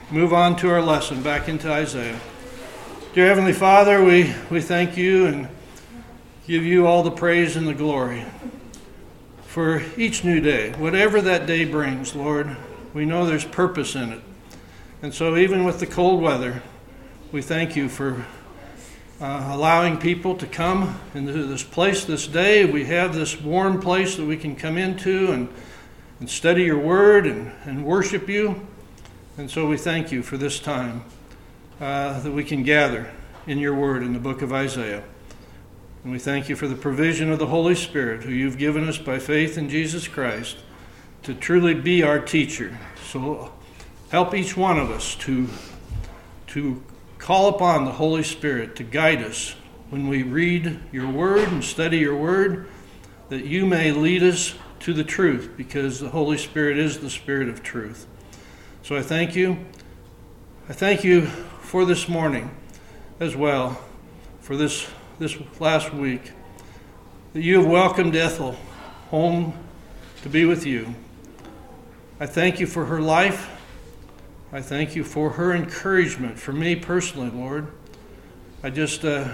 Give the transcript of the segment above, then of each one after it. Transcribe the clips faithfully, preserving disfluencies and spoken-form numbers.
move on to our lesson, back into Isaiah. Dear Heavenly Father, we, we thank you and give you all the praise and the glory for each new day. Whatever that day brings, Lord, we know there's purpose in it. And so even with the cold weather, we thank you for uh, allowing people to come into this place this day. We have this warm place that we can come into and, and study your word and, and worship you. And so we thank you for this time uh, that we can gather in your word in the book of Isaiah. And we thank you for the provision of the Holy Spirit, who you've given us by faith in Jesus Christ, to truly be our teacher. So help each one of us to, to call upon the Holy Spirit to guide us when we read your word and study your word, that you may lead us to the truth, because the Holy Spirit is the Spirit of truth. So I thank you. I thank you for this morning as well, for this this last week, that you have welcomed Ethel home to be with you. I thank you for her life. I thank you for her encouragement for me personally, Lord. I just uh,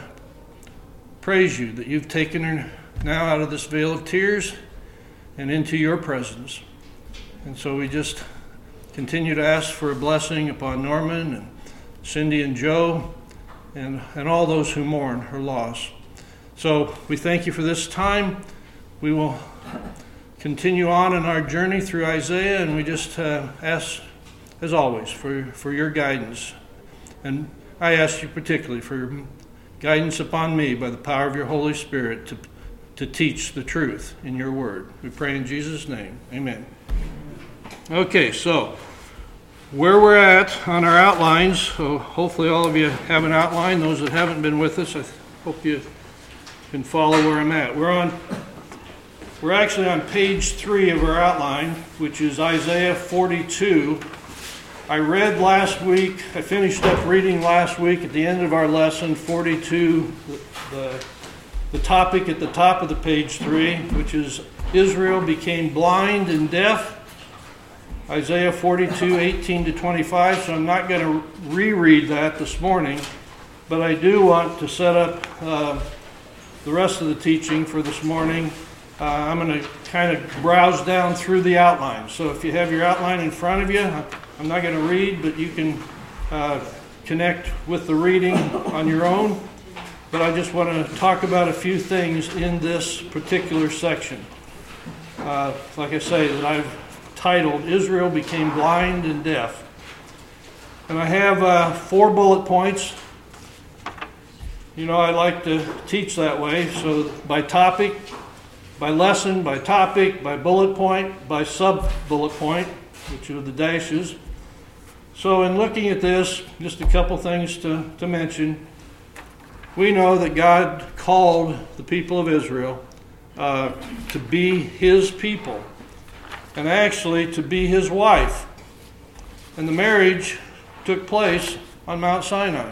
praise you that you've taken her now out of this vale of tears and into your presence. And so we just continue to ask for a blessing upon Norman and Cindy and Joe and, and all those who mourn her loss. So we thank you for this time. We will continue on in our journey through Isaiah, and we just uh, ask, as always, for, for your guidance. And I ask you particularly for guidance upon me by the power of your Holy Spirit to, to teach the truth in your word. We pray in Jesus' name. Amen. Okay, so where we're at on our outlines, so hopefully all of you have an outline. Those that haven't been with us, I hope you can follow where I'm at. We're on, we're actually on page three of our outline, which is Isaiah forty-two. I read last week, I finished up reading last week at the end of our lesson, forty-two, the, the, the topic at the top of the page three, which is Israel became blind and deaf. Isaiah forty-two, eighteen to twenty-five, so I'm not going to reread that this morning, but I do want to set up uh, the rest of the teaching for this morning. Uh, I'm going to kind of browse down through the outline. So if you have your outline in front of you, I'm not going to read, but you can uh, connect with the reading on your own. But I just want to talk about a few things in this particular section. Uh, like I say, that I've titled, Israel Became Blind and Deaf. And I have uh, four bullet points. You know, I like to teach that way. So by topic, by lesson, by topic, by bullet point, by sub-bullet point, which are the dashes. So in looking at this, just a couple things to, to mention. We know that God called the people of Israel uh, to be his people, and actually to be his wife. And the marriage took place on Mount Sinai.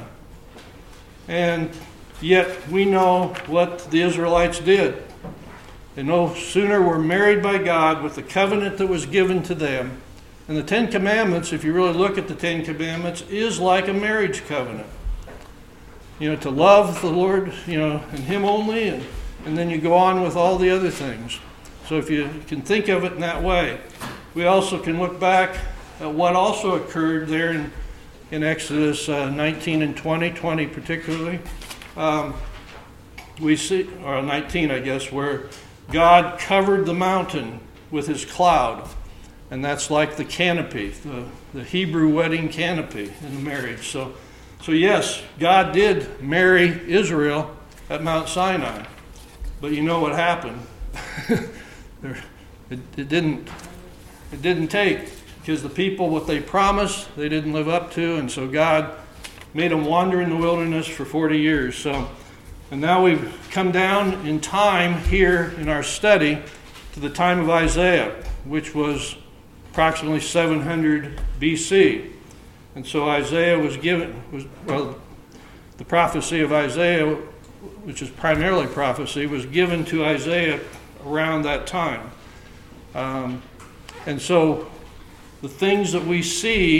And yet we know what the Israelites did. They no sooner were married by God with the covenant that was given to them. And the Ten Commandments, if you really look at the Ten Commandments, is like a marriage covenant. You know, to love the Lord, you know, and him only, and, and then you go on with all the other things. So if you can think of it in that way. We also can look back at what also occurred there in, in Exodus uh, nineteen and twenty, twenty particularly. Um, we see, or nineteen I guess, where God covered the mountain with his cloud. And that's like the canopy, the, the Hebrew wedding canopy in the marriage. So, so yes, God did marry Israel at Mount Sinai. But you know what happened? There, it, it didn't it didn't take, because the people, what they promised, they didn't live up to, and so God made them wander in the wilderness for forty years. So, and now we've come down in time here in our study to the time of Isaiah, which was approximately seven hundred B C. And so Isaiah was given, was well, the prophecy of Isaiah, which is primarily prophecy, was given to Isaiah around that time. Um, and so the things that we see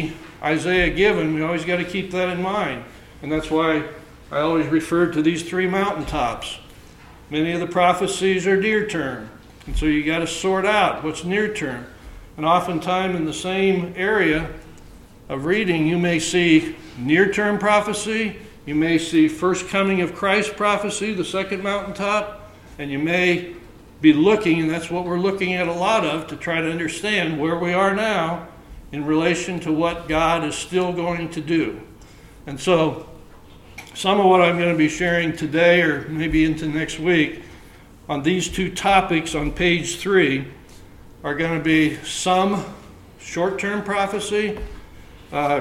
Isaiah given, we always got to keep that in mind. And that's why I always refer to these three mountaintops. Many of the prophecies are near term. And so you got to sort out what's near term. And oftentimes in the same area of reading, you may see near-term prophecy, you may see first coming of Christ prophecy, the second mountaintop, and you may be looking, and that's what we're looking at a lot of, to try to understand where we are now in relation to what God is still going to do. And so some of what I'm going to be sharing today, or maybe into next week, on these two topics on page three, are going to be some short-term prophecy, uh,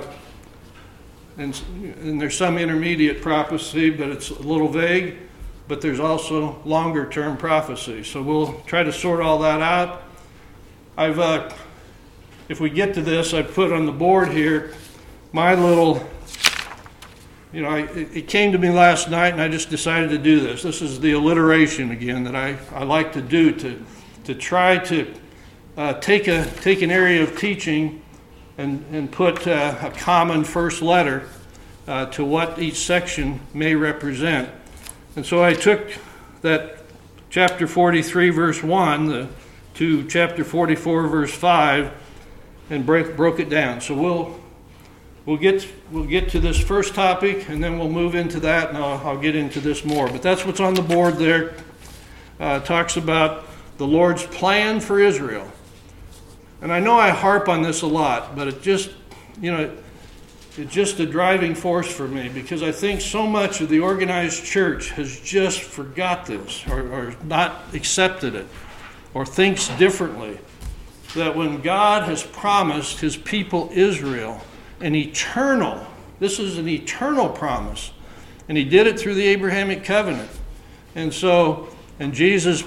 and, and there's some intermediate prophecy, but it's a little vague, but there's also longer-term prophecy. So we'll try to sort all that out. I've, uh, if we get to this, I've put on the board here my little, you know, I, it came to me last night, and I just decided to do this. This is the alliteration again that I, I like to do to to try to uh, take a take an area of teaching and and put uh, a common first letter uh, to what each section may represent. And so I took that chapter forty-three, verse one, the, to chapter forty-four, verse five, and break, broke it down. So we'll we'll get we'll get to this first topic, and then we'll move into that, and I'll, I'll get into this more. But that's what's on the board there. Uh, it talks about the Lord's plan for Israel. And I know I harp on this a lot, but it just, you know, it's just a driving force for me, because I think so much of the organized church has just forgot this, or, or not accepted it, or thinks differently. That when God has promised his people Israel an eternal, this is an eternal promise, and he did it through the Abrahamic covenant. And so, and Jesus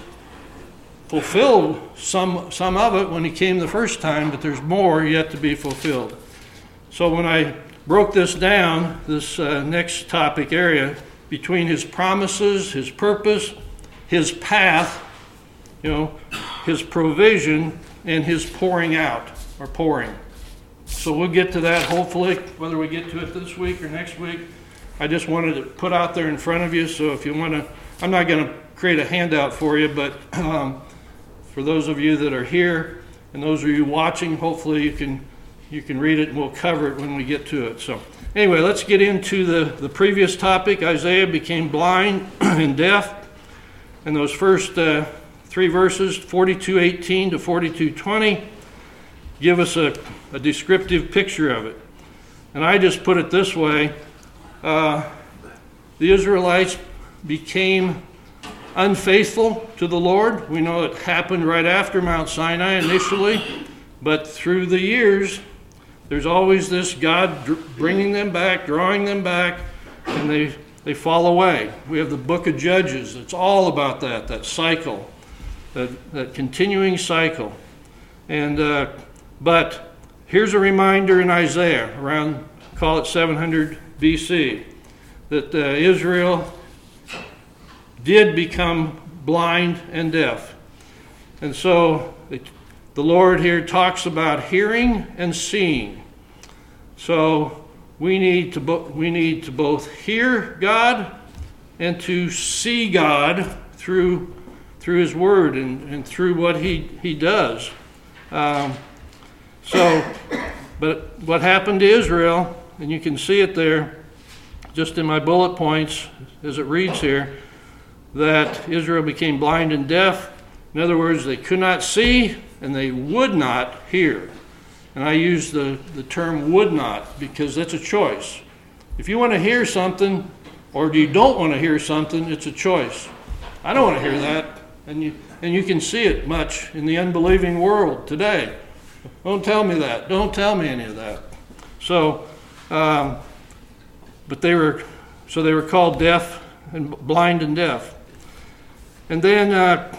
fulfilled some some of it when he came the first time, but there's more yet to be fulfilled. So when I broke this down, this uh, next topic area, between his promises, his purpose, his path, you know, his provision, and his pouring out, or pouring. So we'll get to that hopefully, whether we get to it this week or next week. I just wanted to put out there in front of you, so if you want to, I'm not going to create a handout for you, but um, for those of you that are here and those of you watching, hopefully you can you can read it, and we'll cover it when we get to it. So anyway, let's get into the, the previous topic. Isaiah became blind and deaf, and those first uh, three verses, forty-two eighteen to forty-two twenty, give us a, a descriptive picture of it. And I just put it this way. Uh, the Israelites became unfaithful to the Lord. We know it happened right after Mount Sinai initially, but through the years, there's always this God bringing them back, drawing them back, and they, they fall away. We have the book of Judges. It's all about that, that cycle, that, that continuing cycle. And uh, but here's a reminder in Isaiah, around, call it seven hundred B C, that uh, Israel did become blind and deaf. And so it, the Lord here talks about hearing and seeing. So we need to bo- we need to both hear God and to see God through through His Word and, and through what He He does. Um, so, but what happened to Israel, and you can see it there, just in my bullet points as it reads here, that Israel became blind and deaf. In other words, they could not see and they would not hear. And I use the, the term would not because that's a choice. If you want to hear something or you don't want to hear something, it's a choice. I don't want to hear that. And you, and you can see it much in the unbelieving world today. Don't tell me that. Don't tell me any of that. So, um, but they were, so they were called deaf and blind and deaf. And then uh,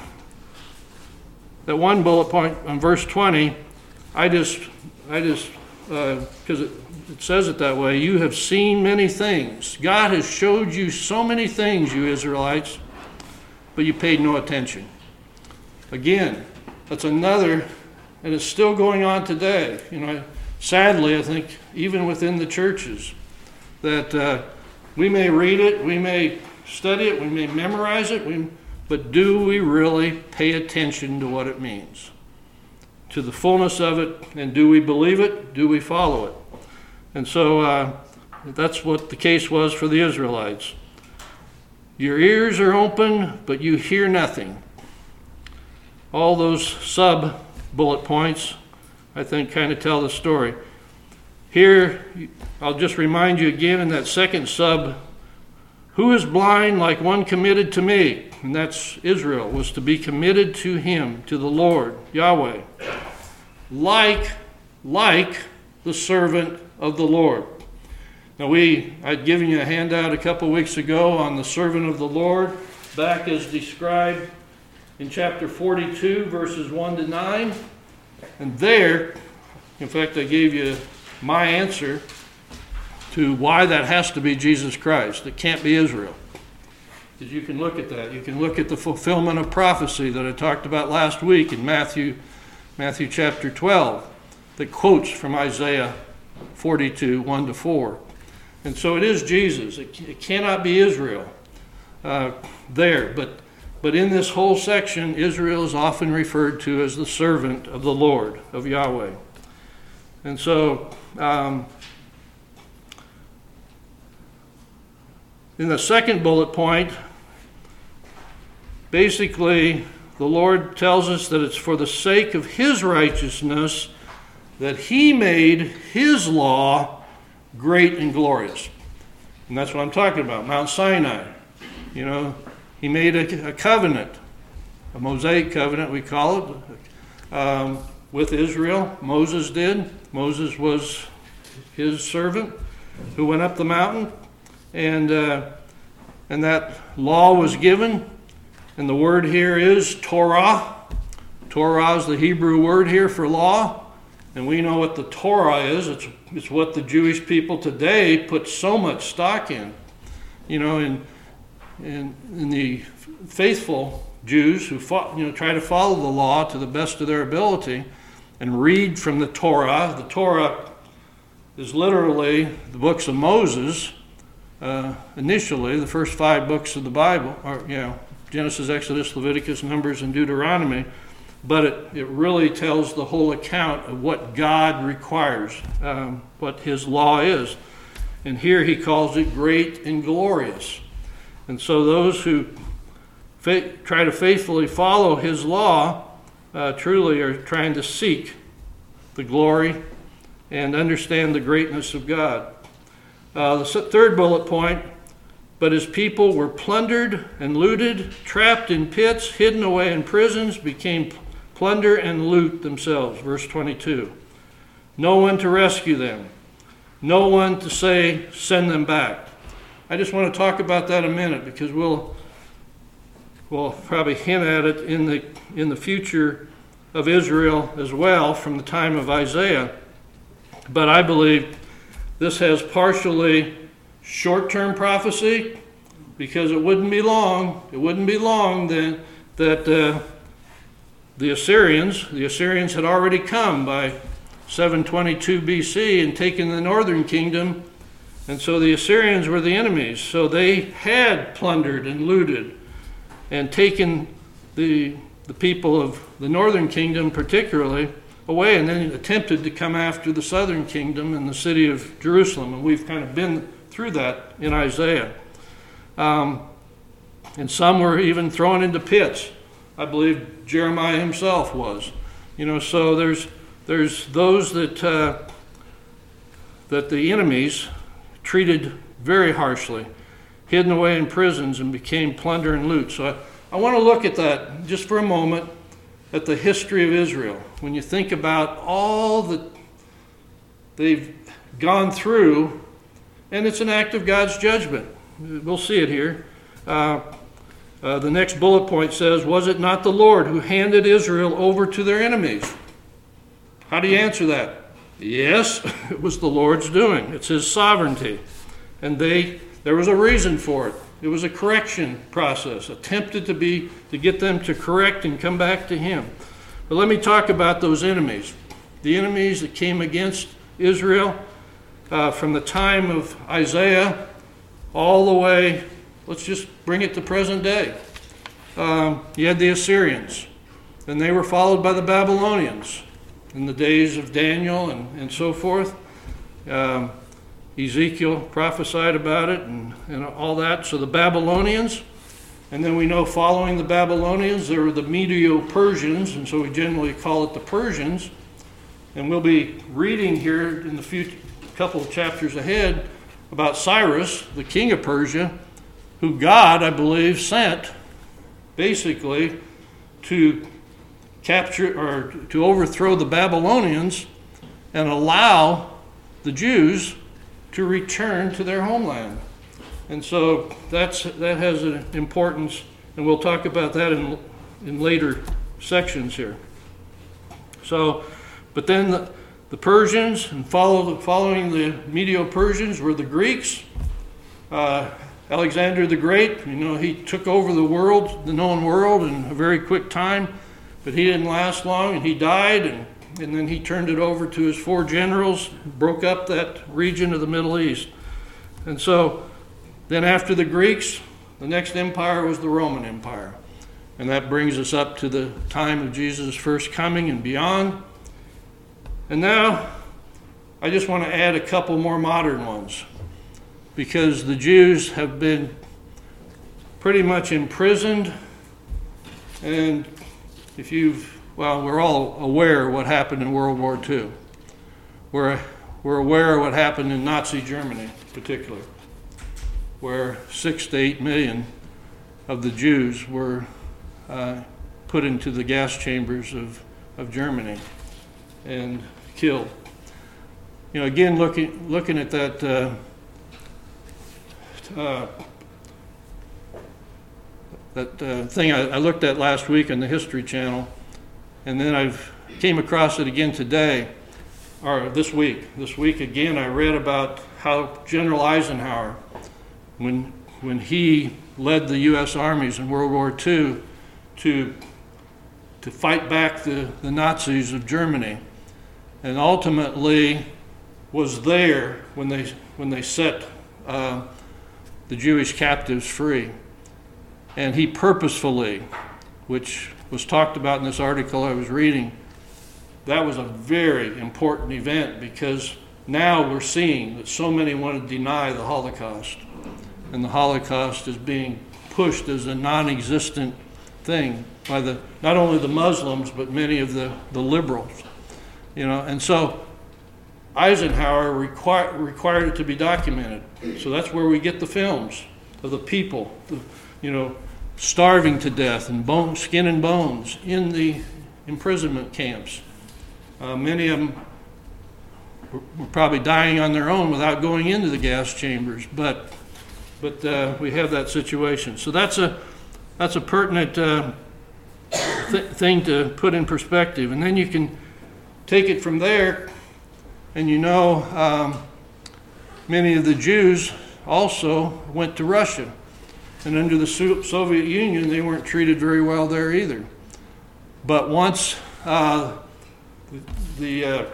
that one bullet point on verse twenty, I just, I just, because uh, it, it says it that way, you have seen many things. God has showed you so many things, you Israelites, but you paid no attention. Again, that's another, and it's still going on today. You know, sadly, I think, even within the churches, that uh, we may read it, we may study it, we may memorize it, we, but do we really pay attention to what it means? To the fullness of it, and do we believe it? Do we follow it? And so uh, that's what the case was for the Israelites. Your ears are open, but you hear nothing. All those sub-bullet points, I think, kind of tell the story. Here, I'll just remind you again in that second sub, who is blind like one committed to me? And that's Israel, was to be committed to him, to the Lord, Yahweh. Like, like the servant of the Lord. Now we, I'd given you a handout a couple weeks ago on the servant of the Lord, back as described in chapter forty-two, verses one to nine. And there, in fact, I gave you my answer to why that has to be Jesus Christ. It can't be Israel. Because you can look at that. You can look at the fulfillment of prophecy that I talked about last week in Matthew, Matthew chapter twelve, that quotes from Isaiah forty-two, one to four. And so it is Jesus. It, it cannot be Israel uh, there. But, but in this whole section, Israel is often referred to as the servant of the Lord, of Yahweh. And so um, in the second bullet point, basically the Lord tells us that it's for the sake of his righteousness that he made his law great and glorious. And that's what I'm talking about, Mount Sinai. You know, he made a, a covenant, a Mosaic covenant we call it, um, with Israel. Moses did. Moses was his servant who went up the mountain, and uh, and that law was given. And the word here is Torah. Torah is the Hebrew word here for law. And we know what the Torah is. It's, it's what the Jewish people today put so much stock in. You know, in, in, in the faithful Jews who fought, you know, try to follow the law to the best of their ability and read from the Torah. The Torah is literally the books of Moses, uh, initially, the first five books of the Bible, or, you know, Genesis, Exodus, Leviticus, Numbers, and Deuteronomy. But it, it really tells the whole account of what God requires, um, what his law is. And here he calls it great and glorious. And so those who fa- try to faithfully follow his law uh, truly are trying to seek the glory and understand the greatness of God. Uh, the third bullet point, but his people were plundered and looted, trapped in pits, hidden away in prisons, became plunder and loot themselves. Verse twenty-two. No one to rescue them. No one to say, send them back. I just want to talk about that a minute because we'll we'll probably hint at it in the in the future of Israel as well from the time of Isaiah. But I believe this has partially short-term prophecy because it wouldn't be long. It wouldn't be long then that uh, the Assyrians, the Assyrians had already come by seven twenty-two B C and taken the northern kingdom, and so the Assyrians were the enemies. So they had plundered and looted and taken the the people of the northern kingdom particularly away, and then attempted to come after the southern kingdom and the city of Jerusalem. And we've kind of been through that in Isaiah. Um, and some were even thrown into pits. I believe Jeremiah himself was. You know, so there's there's those that uh, that the enemies treated very harshly, hidden away in prisons and became plunder and loot. So I, I want to look at that just for a moment, at the history of Israel. When you think about all that they've gone through, and it's an act of God's judgment. We'll see it here. Uh, Uh, the next bullet point says, was it not the Lord who handed Israel over to their enemies? How do you answer that? Yes, it was the Lord's doing. It's his sovereignty. And they there was a reason for it. It was a correction process, attempted to be to get them to correct and come back to him. But let me talk about those enemies. The enemies that came against Israel uh, from the time of Isaiah all the way, let's just bring it to present day. Um, you had the Assyrians, and they were followed by the Babylonians in the days of Daniel and, and so forth. Um, Ezekiel prophesied about it and, and all that. So the Babylonians, and then we know following the Babylonians, there were the Medo-Persians, and so we generally call it the Persians. And we'll be reading here in the few couple of chapters ahead about Cyrus, the king of Persia, who God, I believe, sent basically to capture or to overthrow the Babylonians and allow the Jews to return to their homeland. And so that's that has an importance, and we'll talk about that in in later sections here. So, but then the, the Persians, and follow, following the Medo-Persians were the Greeks. Uh, Alexander the Great, you know, he took over the world, the known world, in a very quick time, but he didn't last long, and he died, and, and then he turned it over to his four generals, broke up that region of the Middle East. And so then after the Greeks, the next empire was the Roman Empire. And that brings us up to the time of Jesus' first coming and beyond. And now I just want to add a couple more modern ones, because the Jews have been pretty much imprisoned. And if you've, well, we're all aware of what happened in World War Two. We're, we're aware of what happened in Nazi Germany in particular, where six to eight million of the Jews were uh, put into the gas chambers of, of Germany and killed. You know, again, looking, looking at that uh, Uh, that uh, thing I, I looked at last week on the History Channel, and then I've came across it again today, or this week. This week again, I read about how General Eisenhower, when when he led the U S armies in World War Two to to fight back the, the Nazis of Germany, and ultimately was there when they when they set Uh, the Jewish captives free. And he purposefully, which was talked about in this article I was reading, that was a very important event, because now we're seeing that so many want to deny the Holocaust. And the Holocaust is being pushed as a non-existent thing by the not only the Muslims, but many of the, the liberals. You know, and so Eisenhower require, required it to be documented. So that's where we get the films of the people, the, you know, starving to death and bone, skin and bones in the imprisonment camps. Uh, many of them were, were probably dying on their own without going into the gas chambers, but but uh, we have that situation. So that's a that's a pertinent uh, th- thing to put in perspective, and then you can take it from there. And you know, um, many of the Jews also went to Russia. And under the Soviet Union, they weren't treated very well there either. But once uh, the, the uh,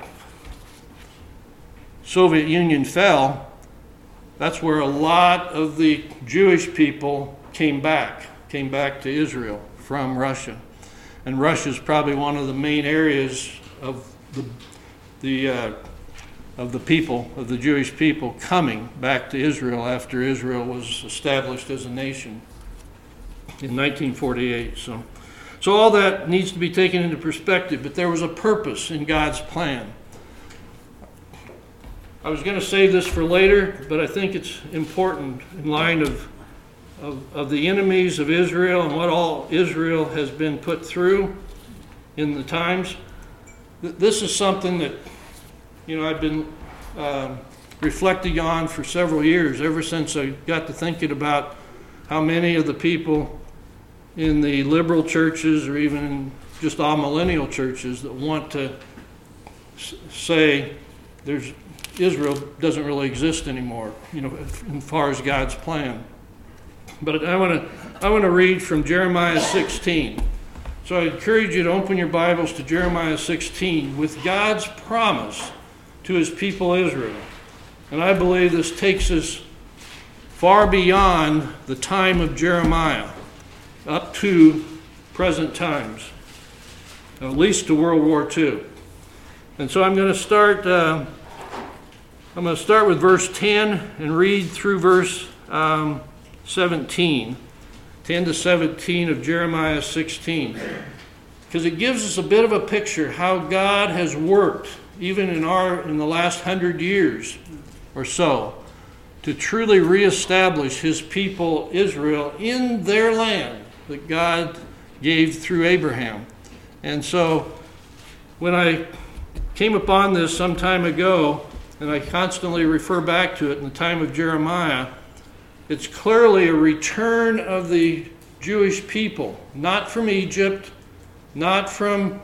Soviet Union fell, that's where a lot of the Jewish people came back, came back to Israel from Russia. And Russia is probably one of the main areas of the the uh, of the people, of the Jewish people coming back to Israel after Israel was established as a nation in nineteen forty-eight. So, so all that needs to be taken into perspective, but there was a purpose in God's plan. I was going to save this for later, but I think it's important in line of, of, of the enemies of Israel and what all Israel has been put through in the times. This is something that, you know, I've been uh, reflecting on for several years, ever since I got to thinking about how many of the people in the liberal churches, or even in just all millennial churches, that want to s- say there's Israel doesn't really exist anymore, you know, as far as God's plan. But I want to I want to read from Jeremiah sixteen. So I encourage you to open your Bibles to Jeremiah sixteen with God's promise to his people Israel. And I believe this takes us far beyond the time of Jeremiah, up to present times, at least to World War Two. And so I'm going to start. Uh, I'm going to start with verse ten and read through verse um, seventeen, ten to seventeen of Jeremiah sixteen, because it gives us a bit of a picture how God has worked, even in our in the last hundred years or so, to truly reestablish his people Israel in their land that God gave through Abraham. And so when I came upon this some time ago, and I constantly refer back to it in the time of Jeremiah, it's clearly a return of the Jewish people, not from Egypt, not from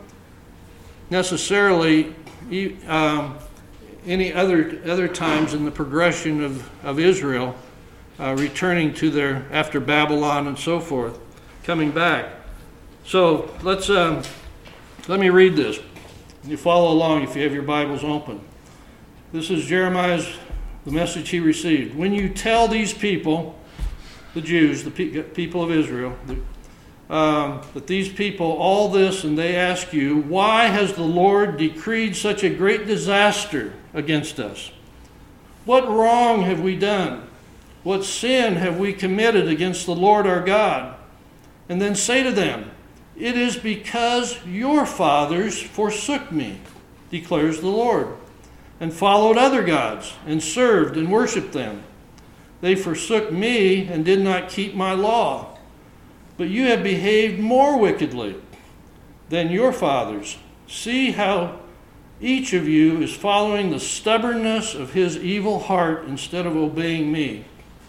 necessarily um, any other other times in the progression of, of Israel, uh, returning to their, after Babylon and so forth, coming back. So let's um, let me read this. You follow along if you have your Bibles open. This is Jeremiah's, the message he received. When you tell these people, the Jews, the pe- people of Israel, the, um, that these people all this, and they ask you, why has the Lord decreed such a great disaster against us? What wrong have we done? What sin have we committed against the Lord our God? And then say to them, it is because your fathers forsook me, declares the Lord, and followed other gods, and served and worshipped them. They forsook me and did not keep my law. But you have behaved more wickedly than your fathers. See how each of you is following the stubbornness of his evil heart instead of obeying me.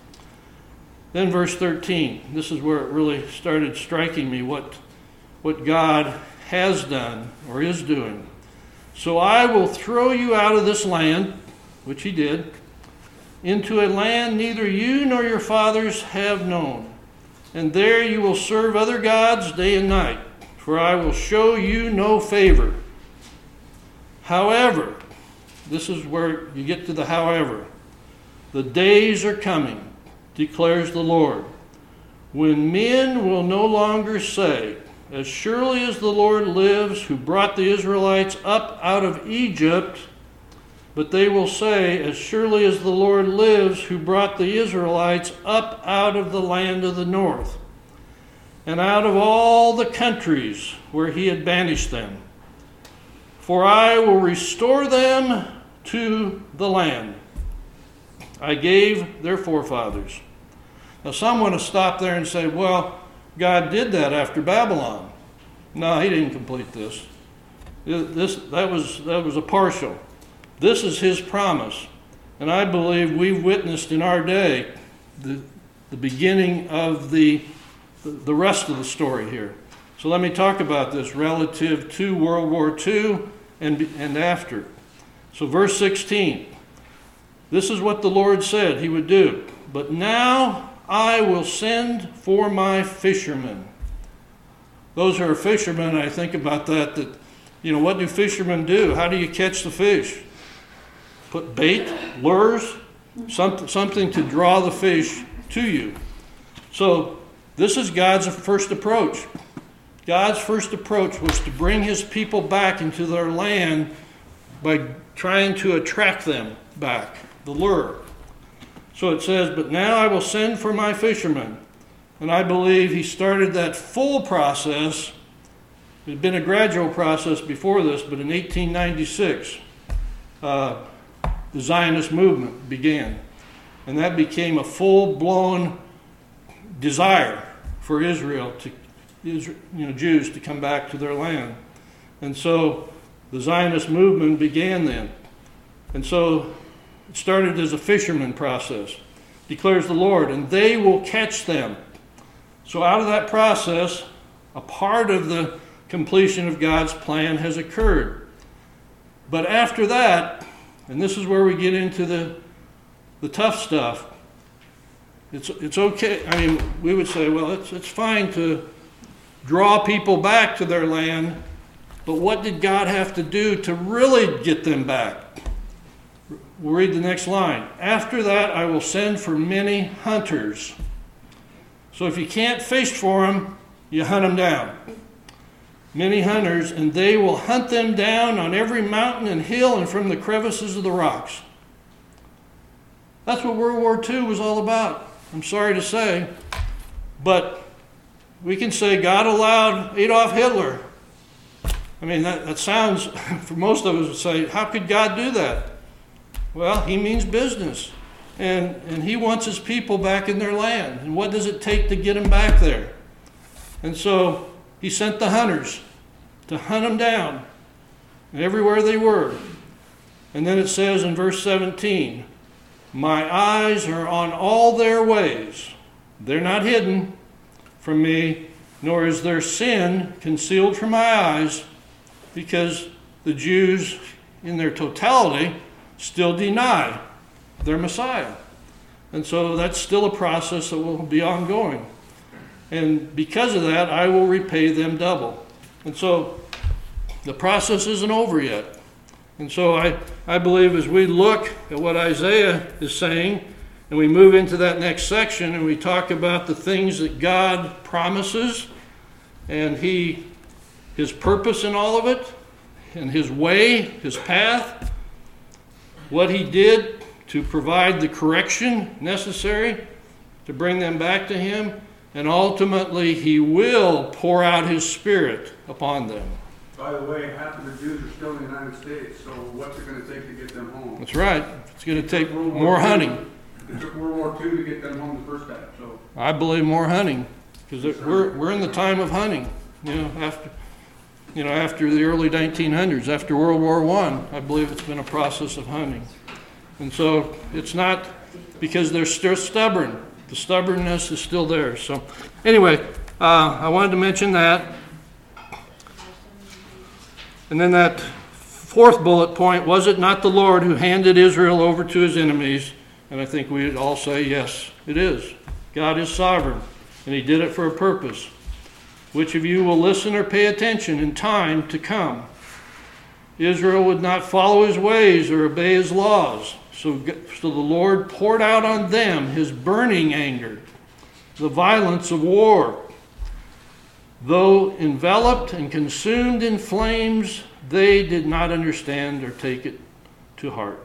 Then verse thirteen, this is where it really started striking me what, what God has done or is doing. So I will throw you out of this land, which he did, into a land neither you nor your fathers have known. And there you will serve other gods day and night, for I will show you no favor. However, this is where you get to the however. The days are coming, declares the Lord, when men will no longer say, as surely as the Lord lives, who brought the Israelites up out of Egypt, but they will say, as surely as the Lord lives, who brought the Israelites up out of the land of the north, and out of all the countries where he had banished them. For I will restore them to the land I gave their forefathers. Now some want to stop there and say, well, God did that after Babylon. No, he didn't complete this. This that was that was a partial. This is his promise. And I believe we've witnessed in our day the, the beginning of the, the rest of the story here. So let me talk about this relative to World War Two and, and after. So verse sixteen. This is what the Lord said he would do. But now I will send for my fishermen. Those who are fishermen, I think about that, that, you know, what do fishermen do? How do you catch the fish? Put bait, lures, something, something to draw the fish to you. So this is God's first approach. God's first approach was to bring his people back into their land by trying to attract them back, the lure. So it says, but now I will send for my fishermen. And I believe he started that full process. It had been a gradual process before this, but in eighteen ninety-six, uh, the Zionist movement began. And that became a full-blown desire for Israel, to, you know, Jews to come back to their land. And so the Zionist movement began then. And so it started as a fisherman process, declares the Lord, and they will catch them. So out of that process, a part of the completion of God's plan has occurred. But after that, and this is where we get into the, the tough stuff, it's, it's okay. I mean, we would say, well, it's, it's fine to draw people back to their land, but what did God have to do to really get them back? we'll read the next line. After that, I will send for many hunters. So if you can't fish for them, you hunt them down. Many hunters, and they will hunt them down on every mountain and hill and from the crevices of the rocks. That's what World War Two was all about. I'm sorry to say, but we can say God allowed Adolf Hitler. I mean, that, that sounds, for most of us would say, how could God do that? Well, he means business. And, and he wants his people back in their land. And what does it take to get them back there? And so he sent the hunters to hunt them down everywhere they were. And then it says in verse seventeen, my eyes are on all their ways. They're not hidden from me, nor is their sin concealed from my eyes, because the Jews in their totality still deny their Messiah. And so that's still a process that will be ongoing. And because of that, I will repay them double. And so the process isn't over yet. And so I, I believe as we look at what Isaiah is saying, and we move into that next section, and we talk about the things that God promises, and he, his purpose in all of it, and his way, his path, what he did to provide the correction necessary to bring them back to him, and ultimately he will pour out his Spirit upon them. By the way, half of the Jews are still in the United States, so what's it going to take to get them home? That's right. It's going to take more hunting. It took World War Two to get them home the first time. So I believe more hunting, because we're we're in the time of hunting. You know, after you know after the early nineteen hundreds, after World War One, I believe it's been a process of hunting, and so it's not because they're still stubborn. The stubbornness is still there. So anyway, uh, I wanted to mention that. And then that fourth bullet point, was it not the Lord who handed Israel over to his enemies? And I think we would all say, yes, it is. God is sovereign, and he did it for a purpose. Which of you will listen or pay attention in time to come? Israel would not follow his ways or obey his laws. So, so the Lord poured out on them his burning anger, the violence of war. Though enveloped and consumed in flames, they did not understand or take it to heart.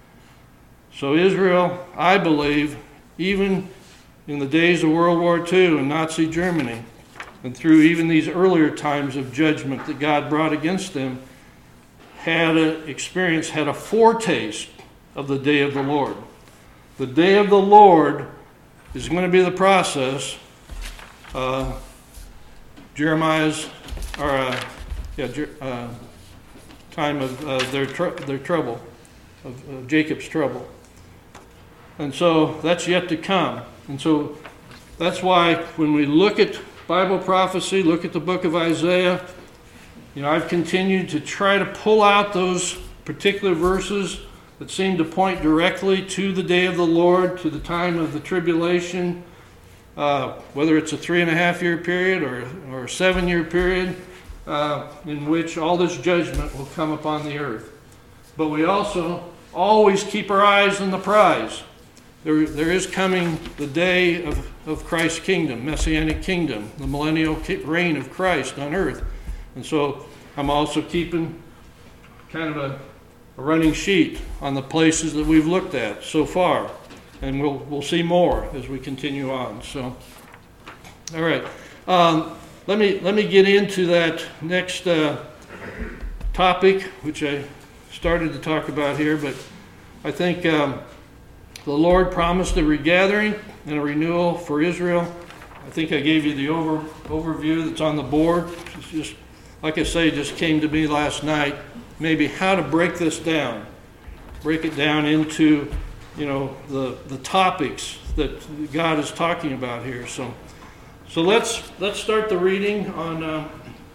So Israel, I believe, even in the days of World War Two and Nazi Germany, and through even these earlier times of judgment that God brought against them, had an experience, had a foretaste of the day of the Lord. The day of the Lord is going to be the process. Uh, Jeremiah's, or uh, yeah, uh, time of uh, their tr- their trouble, of uh, Jacob's trouble, and so that's yet to come. And so that's why when we look at Bible prophecy, look at the book of Isaiah, you know, I've continued to try to pull out those particular verses that seem to point directly to the day of the Lord, to the time of the tribulation. Uh, whether it's a three and a half year period or, or a seven year period uh, in which all this judgment will come upon the earth. But we also always keep our eyes on the prize. There, there is coming the day of, of Christ's kingdom, Messianic kingdom, the millennial reign of Christ on earth. And so I'm also keeping kind of a, a running sheet on the places that we've looked at so far. And we'll we'll see more as we continue on. So, all right, um, let me let me get into that next uh, topic, which I started to talk about here. But I think um, the Lord promised a regathering and a renewal for Israel. I think I gave you the over overview that's on the board. It's just like I say, just came to me last night. Maybe how to break this down, break it down into, you know, the, the topics that God is talking about here. So so let's let's start the reading on uh,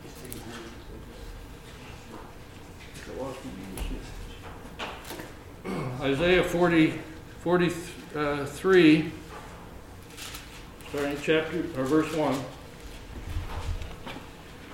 Isaiah forty, forty-three, starting chapter or verse one.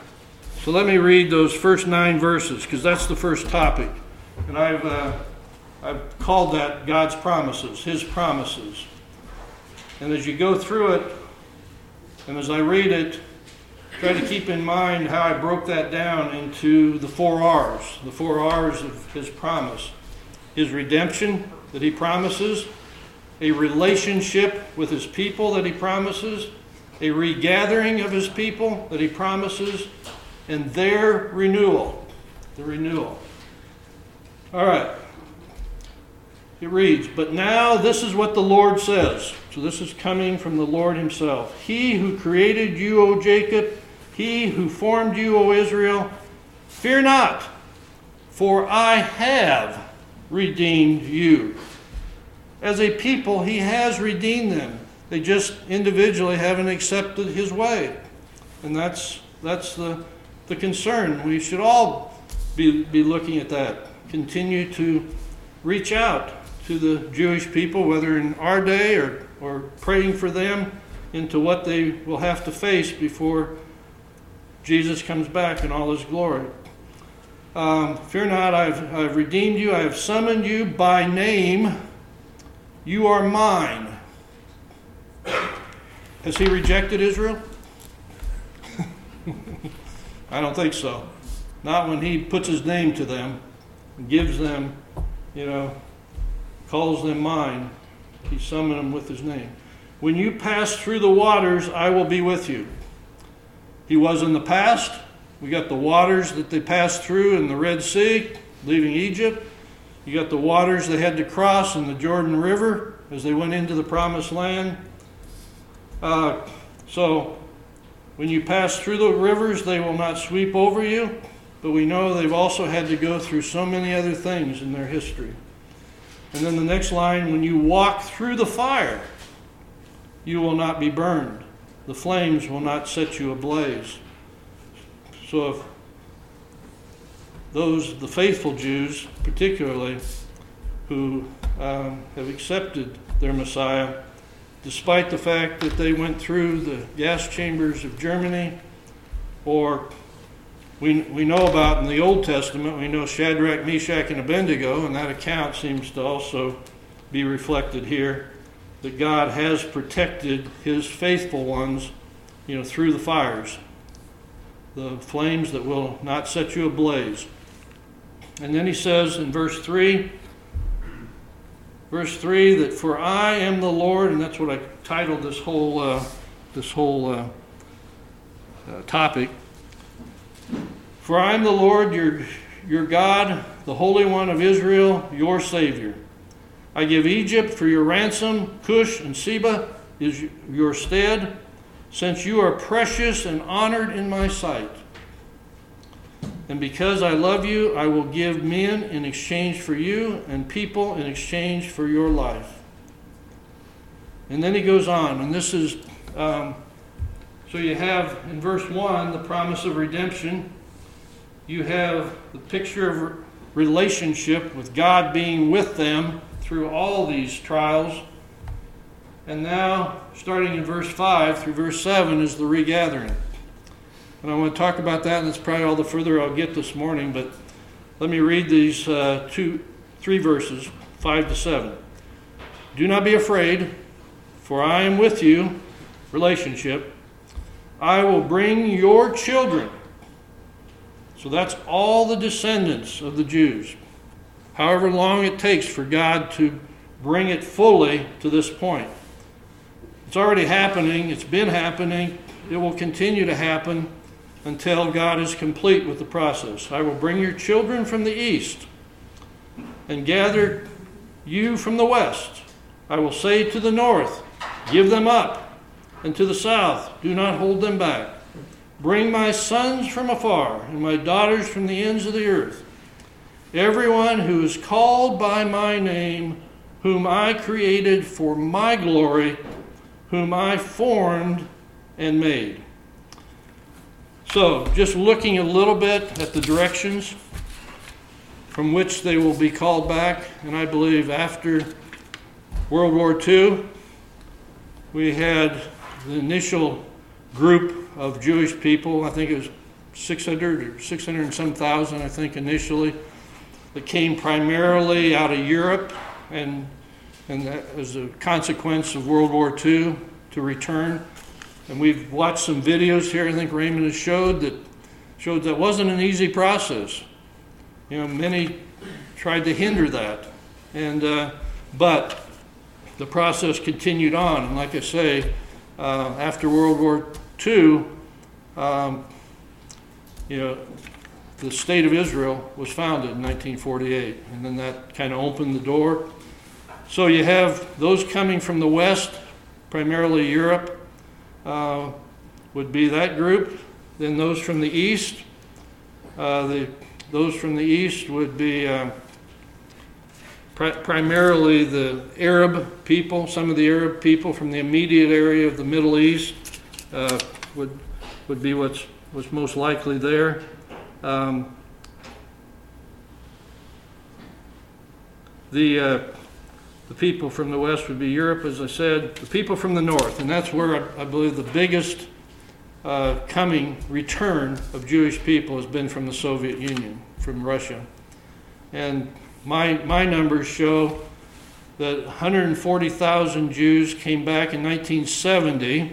So let me read those first nine verses, because that's the first topic. And I've uh, I've called that God's promises, His promises. And as you go through it, and as I read it, try to keep in mind how I broke that down into the four R's, the four R's of His promise. His redemption that He promises, a relationship with His people that He promises, a regathering of His people that He promises, and their renewal, the renewal. All right. It reads, "But now this is what the Lord says." So this is coming from the Lord Himself. "He who created you, O Jacob, He who formed you, O Israel, fear not, for I have redeemed you." As a people, He has redeemed them. They just individually haven't accepted His way. And that's that's the, the concern. We should all be, be looking at that. Continue to reach out to the Jewish people, whether in our day or, or praying for them into what they will have to face before Jesus comes back in all His glory. Um, Fear not, I've, I've redeemed you. I have summoned you by name. You are mine. Has He rejected Israel? I don't think so. Not when He puts His name to them, gives them, you know, calls them mine. He summoned them with His name. "When you pass through the waters, I will be with you." He was in the past. We got the waters that they passed through in the Red Sea, leaving Egypt. You got the waters they had to cross in the Jordan River as they went into the Promised Land. Uh, so, when you pass through the rivers, they will not sweep over you. But we know they've also had to go through so many other things in their history. And then the next line, "When you walk through the fire, you will not be burned. The flames will not set you ablaze." So if those, the faithful Jews particularly, who um, have accepted their Messiah, despite the fact that they went through the gas chambers of Germany, or we, we know about in the Old Testament, we know Shadrach, Meshach, and Abednego, and that account seems to also be reflected here, that God has protected His faithful ones, you know, through the fires, the flames that will not set you ablaze. And then He says in verse three, verse three, that "For I am the Lord," and that's what I titled this whole uh, this whole uh, uh, topic. "For I am the Lord, your your God, the Holy One of Israel, your Savior. I give Egypt for your ransom, Cush and Seba is your stead, since you are precious and honored in my sight. And because I love you, I will give men in exchange for you, and people in exchange for your life." And then he goes on, and this is, um, so you have in verse one the promise of redemption. You have the picture of relationship with God being with them through all these trials. And now, starting in verse five through verse seven, is the regathering. And I want to talk about that, and that's probably all the further I'll get this morning, but let me read these uh, two, three verses, five to seven. "Do not be afraid, for I am with you," relationship. "I will bring your children." So that's all the descendants of the Jews. However long it takes for God to bring it fully to this point. It's already happening. It's been happening. It will continue to happen until God is complete with the process. "I will bring your children from the east and gather you from the west. I will say to the north, give them up, and to the south, do not hold them back. Bring my sons from afar and my daughters from the ends of the earth. Everyone who is called by my name, whom I created for my glory, whom I formed and made." So, just looking a little bit at the directions from which they will be called back, and I believe after World War Two, we had the initial group of Jewish people. I think it was six hundred or six hundred and some thousand, I think, initially. that came primarily out of Europe, and, and that as a consequence of World War Two, to return. And we've watched some videos here, I think Raymond has showed that showed that wasn't an easy process. You know, many tried to hinder that. And uh, but the process continued on. And like I say, uh, after World War Two, um, you know, the State of Israel was founded in nineteen forty-eight. And then that kind of opened the door. So you have those coming from the West, primarily Europe, uh, would be that group. Then those from the East, uh, the, those from the East would be uh, pri- primarily the Arab people. Some of the Arab people from the immediate area of the Middle East uh, would would be what's was most likely there. Um, the uh, the people from the West would be Europe, as I said. The people from the North, and that's where I, I believe the biggest Uh, coming return of Jewish people has been from the Soviet Union, from Russia. And my my numbers show that one hundred forty thousand Jews came back in nineteen seventy,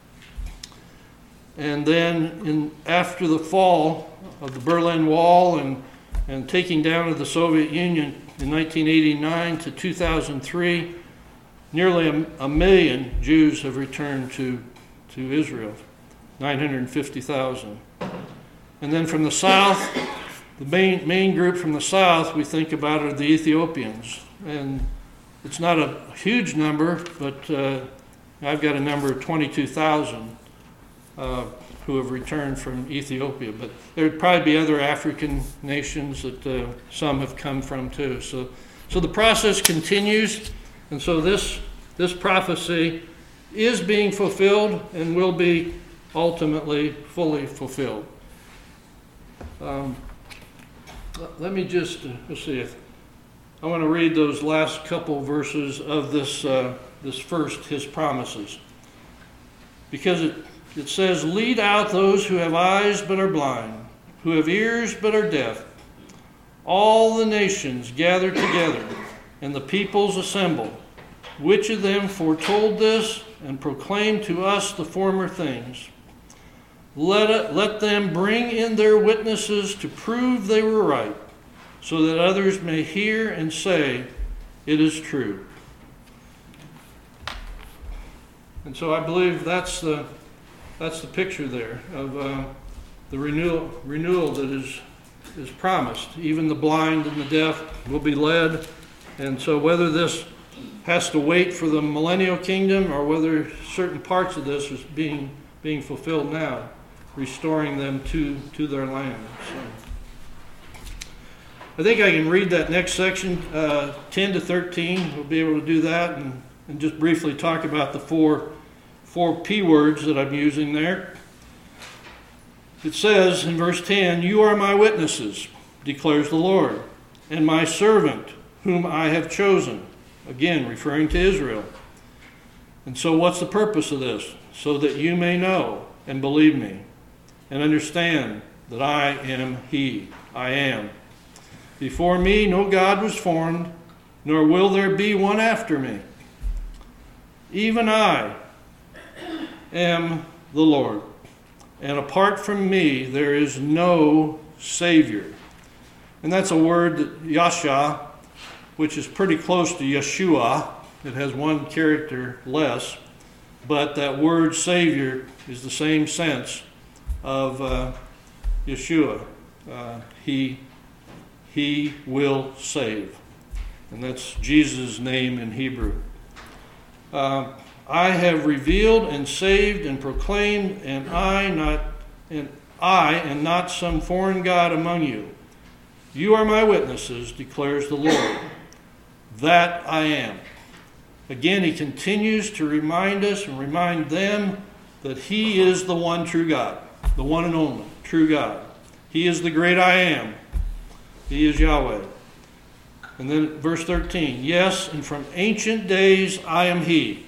and then in after the fall of the Berlin Wall and and taking down of the Soviet Union in nineteen eighty-nine to two thousand three, nearly a, a million Jews have returned to to Israel. nine hundred fifty thousand. And then from the south, the main main group from the south we think about are the Ethiopians. And it's not a huge number, but uh, I've got a number of twenty-two thousand uh, who have returned from Ethiopia. But there would probably be other African nations that uh, some have come from too. So, so the process continues, and so this this prophecy is being fulfilled and will be ultimately fully fulfilled. Um, let me just, uh, let's see, if I want to read those last couple verses of this, uh, this first, his promises. Because it, it says, lead out those who have eyes but are blind, who have ears but are deaf. All the nations gather together, and the peoples assemble. Which of them foretold this and proclaimed to us the former things? Let, it, let them bring in their witnesses to prove they were right, so that others may hear and say, it is true. And so I believe that's the that's the picture there of uh, the renewal renewal that is is promised. Even the blind and the deaf will be led. And so whether this has to wait for the millennial kingdom or whether certain parts of this is being being fulfilled now, restoring them to, to their land. So, I think I can read that next section, uh, ten to thirteen. We'll be able to do that and, and just briefly talk about the four, four P words that I'm using there. It says in verse ten, you are my witnesses, declares the Lord, and my servant, whom I have chosen. Again, referring to Israel. And so what's the purpose of this? So that you may know and believe me, and understand that I am He, I am. Before me no God was formed, nor will there be one after me. Even I am the Lord, and apart from me there is no Savior. And that's a word that Yasha, which is pretty close to Yeshua. It has one character less, but that word Savior is the same sense of uh, Yeshua. Uh, he, he will save. And that's Jesus' name in Hebrew. Uh, I have revealed and saved and proclaimed, and I not and I and not some foreign god among you. You are my witnesses, declares the Lord, that I am. Again, he continues to remind us and remind them that he is the one true God, the one and only true God. He is the great I am. He is Yahweh. And then verse thirteen, yes, and from ancient days I am He.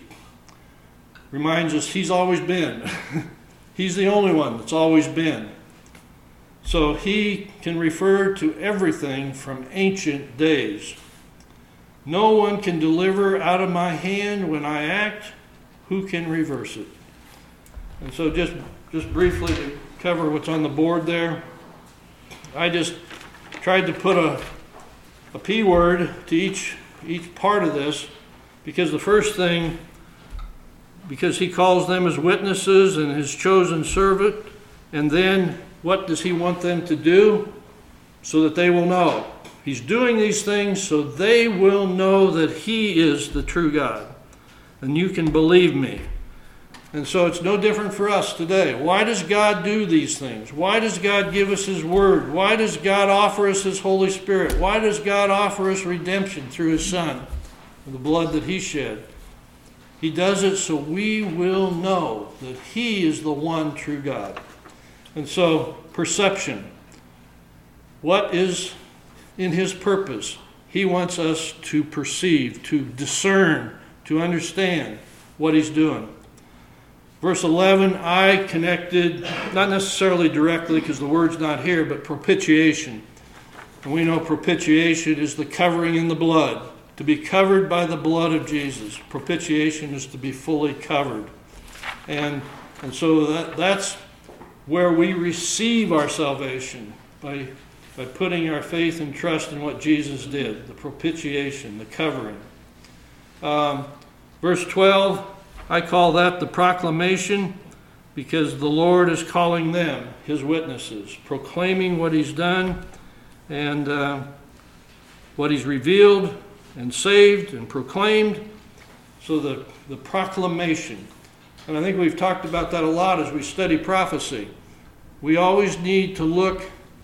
Reminds us He's always been. He's the only one that's always been. So he can refer to everything from ancient days. No one can deliver out of my hand when I act. Who can reverse it? And so just, just briefly to cover what's on the board there, I just tried to put a, a P word to each, each part of this, because the first thing, because he calls them as witnesses and his chosen servant, and then what does he want them to do? So that they will know. He's doing these things so they will know that he is the true God. And you can believe me. And so it's no different for us today. Why does God do these things? Why does God give us his word? Why does God offer us his Holy Spirit? Why does God offer us redemption through his Son, the blood that he shed? He does it so we will know that he is the one true God. And so, perception. What is in his purpose? He wants us to perceive, to discern, to understand what he's doing. Verse eleven, I connected, not necessarily directly because the word's not here, but propitiation. And we know propitiation is the covering in the blood. To be covered by the blood of Jesus. Propitiation is to be fully covered. And, and so that, that's where we receive our salvation, by, by putting our faith and trust in what Jesus did, the propitiation, the covering. Um, verse twelve, I call that the proclamation, because the Lord is calling them his witnesses, proclaiming what he's done and uh, what he's revealed and saved and proclaimed. So the, the proclamation. And I think we've talked about that a lot as we study prophecy. We always need to look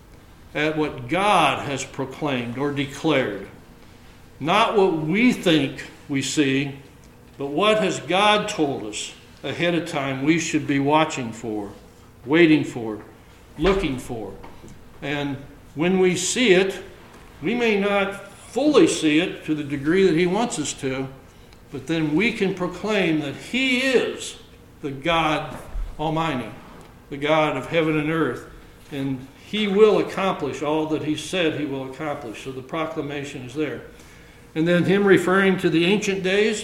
at what God has proclaimed or declared. Not what we think we see, but what has God told us ahead of time we should be watching for, waiting for, looking for. And when we see it, we may not fully see it to the degree that he wants us to, but then we can proclaim that he is the God Almighty, the God of heaven and earth, and he will accomplish all that he said he will accomplish. So the proclamation is there. And then him referring to the ancient days,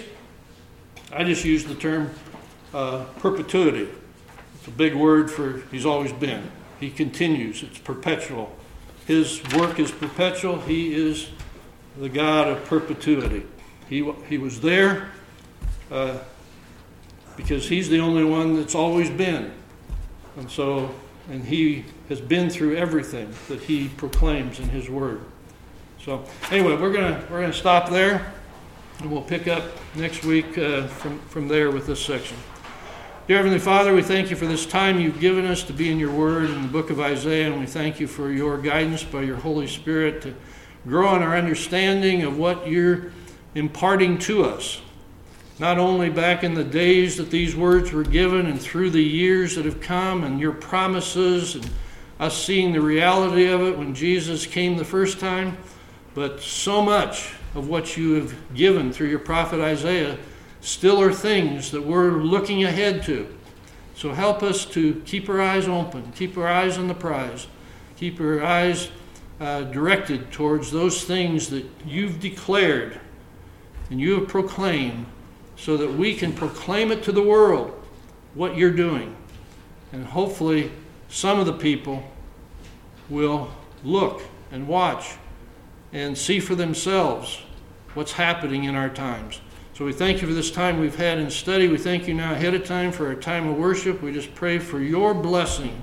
I just use the term uh, perpetuity. It's a big word for he's always been. He continues. It's perpetual. His work is perpetual. He is the God of perpetuity. He, he was there uh, because he's the only one that's always been. And so, and he has been through everything that he proclaims in his word. So anyway, we're gonna we're gonna stop there, and we'll pick up next week uh, from from there with this section. Dear Heavenly Father, we thank you for this time you've given us to be in your word in the book of Isaiah, and we thank you for your guidance by your Holy Spirit to grow in our understanding of what you're imparting to us. Not only back in the days that these words were given and through the years that have come and your promises and us seeing the reality of it when Jesus came the first time, but so much of what you have given through your prophet Isaiah still are things that we're looking ahead to. So help us to keep our eyes open, keep our eyes on the prize, keep our eyes uh, directed towards those things that you've declared and you have proclaimed, so that we can proclaim it to the world, what you're doing. And hopefully some of the people will look and watch and see for themselves what's happening in our times. So we thank you for this time we've had in study. We thank you now ahead of time for our time of worship. We just pray for your blessing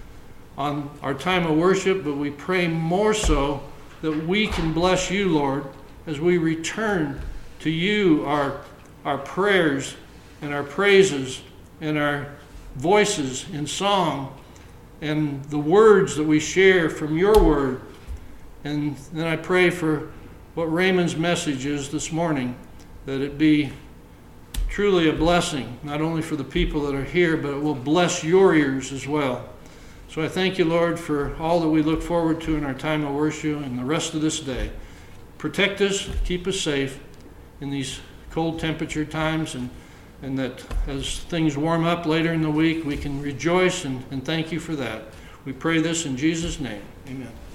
on our time of worship, but we pray more so that we can bless you, Lord, as we return to you our, our prayers and our praises and our voices in song and the words that we share from your word. And then I pray for what Raymond's message is this morning, that it be truly a blessing, not only for the people that are here, but it will bless your ears as well. So I thank you, Lord, for all that we look forward to in our time of worship and the rest of this day. Protect us, keep us safe in these cold temperature times, and, and that as things warm up later in the week, we can rejoice and, and thank you for that. We pray this in Jesus' name. Amen.